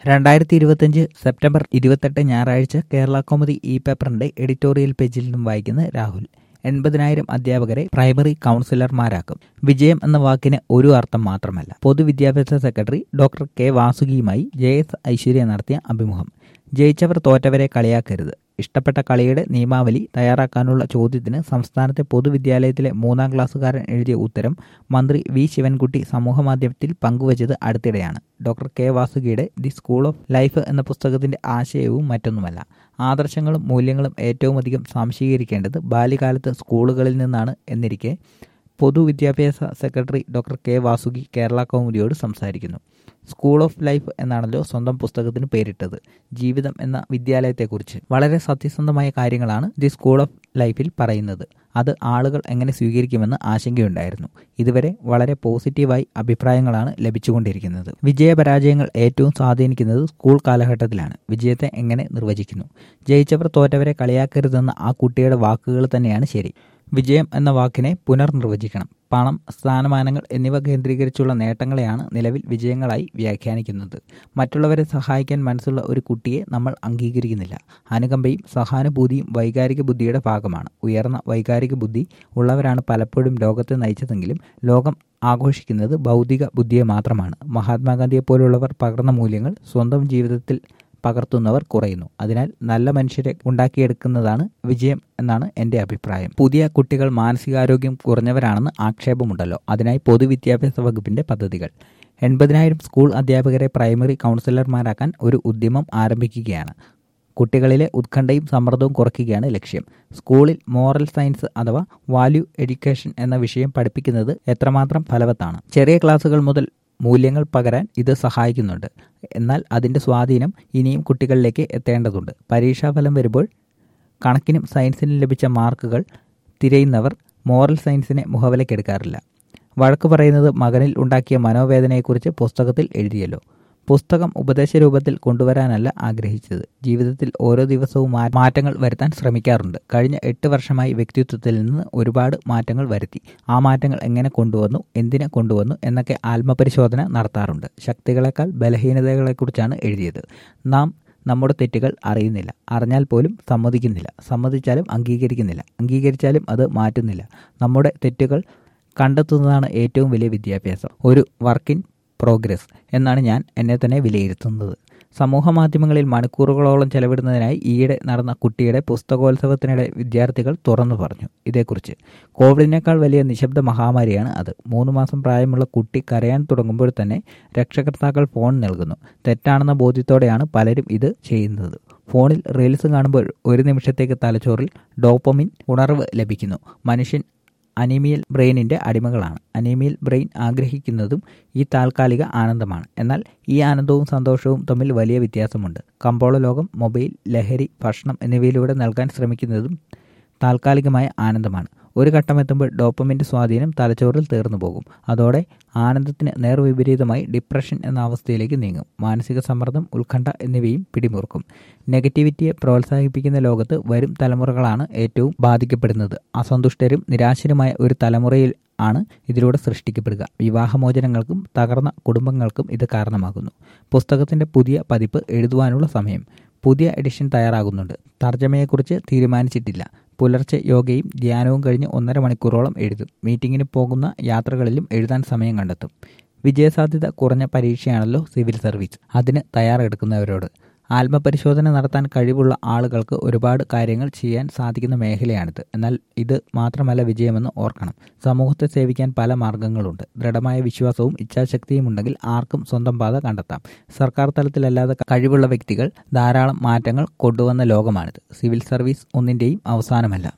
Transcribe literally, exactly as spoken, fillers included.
രണ്ടായിരത്തി ഇരുപത്തിയഞ്ച് സെപ്റ്റംബർ ഇരുപത്തെട്ട് ഞായറാഴ്ച കേരള കൗമുദി ഇ പേപ്പറിന്റെ എഡിറ്റോറിയൽ പേജിൽ നിന്നും വായിക്കുന്ന രാഹുൽ. എൺപതിനായിരം അധ്യാപകരെ പ്രൈമറി കൗൺസിലർമാരാക്കും. വിജയം എന്ന വാക്കിന് ഒരു അർത്ഥം മാത്രമല്ല. പൊതുവിദ്യാഭ്യാസ സെക്രട്ടറി ഡോക്ടർ കെ വാസുകിയുമായി ജെ എസ് ഐശ്വര്യ നടത്തിയ അഭിമുഖം. ജയിച്ചവർ തോറ്റവരെ കളിയാക്കരുത്. ഇഷ്ടപ്പെട്ട കളിയുടെ നിയമാവലി തയ്യാറാക്കാനുള്ള ചോദ്യത്തിന് സംസ്ഥാനത്തെ പൊതുവിദ്യാലയത്തിലെ മൂന്നാം ക്ലാസ്സുകാരൻ എഴുതിയ ഉത്തരം മന്ത്രി വി ശിവൻകുട്ടി സമൂഹമാധ്യമത്തിൽ പങ്കുവച്ചത് അടുത്തിടെയാണ്. ഡോക്ടർ കെ വാസുകിയുടെ ദി സ്കൂൾ ഓഫ് ലൈഫ് എന്ന പുസ്തകത്തിന്റെ ആശയവും മറ്റൊന്നുമല്ല. ആദർശങ്ങളും മൂല്യങ്ങളും ഏറ്റവുമധികം സംശീകരിക്കേണ്ടത് ബാല്യകാലത്ത് സ്കൂളുകളിൽ നിന്നാണ് എന്നിരിക്കെ പൊതുവിദ്യാഭ്യാസ secretary doctor K Vasuki Kerala കൗമുദിയോട് സംസാരിക്കുന്നു. സ്കൂൾ ഓഫ് ലൈഫ് എന്നാണല്ലോ സ്വന്തം പുസ്തകത്തിന് പേരിട്ടത്. ജീവിതം എന്ന വിദ്യാലയത്തെക്കുറിച്ച് വളരെ സത്യസന്ധമായ കാര്യങ്ങളാണ് ദി സ്കൂൾ ഓഫ് ലൈഫിൽ പറയുന്നത്. അത് ആളുകൾ എങ്ങനെ സ്വീകരിക്കുമെന്ന് ആശങ്കയുണ്ടായിരുന്നു. ഇതുവരെ വളരെ പോസിറ്റീവായി അഭിപ്രായങ്ങളാണ് ലഭിച്ചുകൊണ്ടിരിക്കുന്നത്. വിജയപരാജയങ്ങൾ ഏറ്റവും സ്വാധീനിക്കുന്നത് സ്കൂൾ കാലഘട്ടത്തിലാണ്. വിജയത്തെ എങ്ങനെ നിർവചിക്കുന്നു? ജയിച്ചവർ തോറ്റവരെ കളിയാക്കരുതെന്ന ആ കുട്ടിയുടെ വാക്കുകൾ തന്നെയാണ് ശരി. വിജയം എന്ന വാക്കിനെ പുനർനിർവചിക്കണം. പണം, സ്ഥാനമാനങ്ങൾ എന്നിവ കേന്ദ്രീകരിച്ചുള്ള നേട്ടങ്ങളെയാണ് നിലവിൽ വിജയങ്ങളായി വ്യാഖ്യാനിക്കുന്നത്. മറ്റുള്ളവരെ സഹായിക്കാൻ മനസ്സുള്ള ഒരു കുട്ടിയെ നമ്മൾ അംഗീകരിക്കുന്നില്ല. അനുകമ്പയും സഹാനുഭൂതിയും വൈകാരിക ബുദ്ധിയുടെ ഭാഗമാണ്. ഉയർന്ന വൈകാരിക ബുദ്ധി ഉള്ളവരാണ് പലപ്പോഴും ലോകത്തെ നയിച്ചതെങ്കിലും ലോകം ആഘോഷിക്കുന്നത് ഭൗതിക ബുദ്ധിയെ മാത്രമാണ്. മഹാത്മാഗാന്ധിയെ പോലുള്ളവർ പകർന്ന മൂല്യങ്ങൾ സ്വന്തം ജീവിതത്തിൽ പകർത്തുന്നവർ കുറയുന്നു. അതിനാൽ നല്ല മനുഷ്യരെ ഉണ്ടാക്കിയെടുക്കുന്നതാണ് വിജയം എന്നാണ് എൻ്റെ അഭിപ്രായം. പുതിയ കുട്ടികൾ മാനസികാരോഗ്യം കുറഞ്ഞവരാണെന്ന് ആക്ഷേപമുണ്ടല്ലോ. അതിനായി പൊതുവിദ്യാഭ്യാസ വകുപ്പിന്റെ പദ്ധതികൾ. എൺപതിനായിരം സ്കൂൾ അധ്യാപകരെ പ്രൈമറി കൗൺസിലർമാരാക്കാൻ ഒരു ഉദ്യമം ആരംഭിക്കുകയാണ്. കുട്ടികളിലെ ഉത്കണ്ഠയും സമ്മർദ്ദവും കുറയ്ക്കുകയാണ് ലക്ഷ്യം. സ്കൂളിൽ മോറൽ സയൻസ് അഥവാ വാല്യൂ എഡ്യൂക്കേഷൻ എന്ന വിഷയം പഠിപ്പിക്കുന്നത് എത്രമാത്രം ഫലവത്താണ്. ചെറിയ ക്ലാസുകൾ മുതൽ മൂല്യങ്ങൾ പകരാൻ ഇത് സഹായിക്കുന്നുണ്ട്. എന്നാൽ അതിൻ്റെ സ്വാധീനം ഇനിയും കുട്ടികളിലേക്ക് എത്തേണ്ടതുണ്ട്. പരീക്ഷാഫലം വരുമ്പോൾ കണക്കിനും സയൻസിനും ലഭിച്ച മാർക്കുകൾ തിരയുന്നവർ മോറൽ സയൻസിനെ മുഖവിലക്കെടുക്കാറില്ല. വഴക്ക് പറയുന്നത് മകനിൽ ഉണ്ടാക്കിയ മനോവേദനയെക്കുറിച്ച് പുസ്തകത്തിൽ എഴുതിയല്ലോ. പുസ്തകം ഉപദേശരൂപത്തിൽ കൊണ്ടുവരാനല്ല ആഗ്രഹിച്ചത്. ജീവിതത്തിൽ ഓരോ ദിവസവും മാറ്റങ്ങൾ വരുത്താൻ ശ്രമിക്കാറുണ്ട്. കഴിഞ്ഞ എട്ട് വർഷമായി വ്യക്തിത്വത്തിൽ നിന്ന് ഒരുപാട് മാറ്റങ്ങൾ വരുത്തി. ആ മാറ്റങ്ങൾ എങ്ങനെ കൊണ്ടുവന്നു, എന്തിനെ കൊണ്ടുവന്നു എന്നൊക്കെ ആത്മപരിശോധന നടത്താറുണ്ട്. ശക്തികളെക്കാൾ ബലഹീനതകളെക്കുറിച്ചാണ് എഴുതിയത്. നാം നമ്മുടെ തെറ്റുകൾ അറിയുന്നില്ല. അറിഞ്ഞാൽ പോലും സമ്മതിക്കുന്നില്ല. സമ്മതിച്ചാലും അംഗീകരിക്കുന്നില്ല. അംഗീകരിച്ചാലും അത് മാറ്റുന്നില്ല. നമ്മുടെ തെറ്റുകൾ കണ്ടെത്തുന്നതാണ് ഏറ്റവും വലിയ വിദ്യാഭ്യാസം. ഒരു വർക്ക് ഇൻ പ്രോഗ്രസ് എന്നാണ് ഞാൻ എന്നെ തന്നെ വിലയിരുത്തുന്നത്. സമൂഹ മാധ്യമങ്ങളിൽ മണിക്കൂറുകളോളം ചെലവിടുന്നതിനായി ഈയിടെ നടന്ന കുട്ടിയുടെ പുസ്തകോത്സവത്തിനിടെ വിദ്യാർത്ഥികൾ തുറന്നു പറഞ്ഞു ഇതേക്കുറിച്ച്. കോവിഡിനേക്കാൾ വലിയ നിശബ്ദ മഹാമാരിയാണ് അത്. മൂന്ന് മാസം പ്രായമുള്ള കുട്ടി കരയാൻ തുടങ്ങുമ്പോൾ തന്നെ രക്ഷകർത്താക്കൾ ഫോൺ നൽകുന്നു. തെറ്റാണെന്ന ബോധ്യത്തോടെയാണ് പലരും ഇത് ചെയ്യുന്നത്. ഫോണിൽ റീൽസ് കാണുമ്പോൾ ഒരു നിമിഷത്തേക്ക് തലച്ചോറിൽ ഡോപ്പമിൻ ഉണർവ് ലഭിക്കുന്നു. മനുഷ്യൻ അനീമിയൽ ബ്രെയിനിൻ്റെ അടിമകളാണ്. അനീമിയൽ ബ്രെയിൻ ആഗ്രഹിക്കുന്നതും ഈ താൽക്കാലിക ആനന്ദമാണ്. എന്നാൽ ഈ ആനന്ദവും സന്തോഷവും തമ്മിൽ വലിയ വ്യത്യാസമുണ്ട്. കമ്പോള ലോകം, മൊബൈൽ, ലഹരി, ഭക്ഷണം എന്നിവയിലൂടെ നൽകാൻ ശ്രമിക്കുന്നതും താൽക്കാലികമായ ആനന്ദമാണ്. ഒരു ഘട്ടമെത്തുമ്പോൾ ഡോപ്പമിൻ്റെ സ്വാധീനം തലച്ചോറിൽ തീർന്നു പോകും. അതോടെ ആനന്ദത്തിന് നേർവിപരീതമായി ഡിപ്രഷൻ എന്ന അവസ്ഥയിലേക്ക് നീങ്ങും. മാനസിക സമ്മർദ്ദം, ഉത്കണ്ഠ എന്നിവയും പിടിമുറുക്കും. നെഗറ്റിവിറ്റിയെ പ്രോത്സാഹിപ്പിക്കുന്ന ലോകത്ത് വരും തലമുറകളാണ് ഏറ്റവും ബാധിക്കപ്പെടുന്നത്. അസന്തുഷ്ടരും നിരാശരുമായ ഒരു തലമുറയിൽ ആണ് ഇതിലൂടെ സൃഷ്ടിക്കപ്പെടുക. വിവാഹമോചനങ്ങൾക്കും തകർന്ന കുടുംബങ്ങൾക്കും ഇത് കാരണമാകുന്നു. പുസ്തകത്തിൻ്റെ പുതിയ പതിപ്പ് എഴുതുവാനുള്ള സമയം. പുതിയ എഡിഷൻ തയ്യാറാകുന്നുണ്ട്. തർജ്ജമയെക്കുറിച്ച് തീരുമാനിച്ചിട്ടില്ല. പുലർച്ചെ യോഗയും ധ്യാനവും കഴിഞ്ഞ് ഒന്നര മണിക്കൂറോളം എഴുതും. മീറ്റിങ്ങിന് പോകുന്ന യാത്രകളിലും എഴുതാൻ സമയം കണ്ടെത്തും. വിജയസാധ്യത കുറഞ്ഞ പരീക്ഷയാണല്ലോ സിവിൽ സർവീസ്. അതിന് തയ്യാറെടുക്കുന്നവരോട് ആത്മപരിശോധന നടത്താൻ കഴിവുള്ള ആളുകൾക്ക് ഒരുപാട് കാര്യങ്ങൾ ചെയ്യാൻ സാധിക്കുന്ന മേഖലയാണിത്. എന്നാൽ ഇത് മാത്രമല്ല വിജയമെന്ന് ഓർക്കണം. സമൂഹത്തെ സേവിക്കാൻ പല മാർഗങ്ങളുണ്ട്. ദൃഢമായ വിശ്വാസവും ഇച്ഛാശക്തിയും ഉണ്ടെങ്കിൽ ആർക്കും സ്വന്തം പാത കണ്ടെത്താം. സർക്കാർ തലത്തിലല്ലാതെ കഴിവുള്ള വ്യക്തികൾ ധാരാളം മാറ്റങ്ങൾ കൊണ്ടുവന്ന ലോകമാണിത്. Civil service ഒന്നിൻ്റെയും അവസാനമല്ല.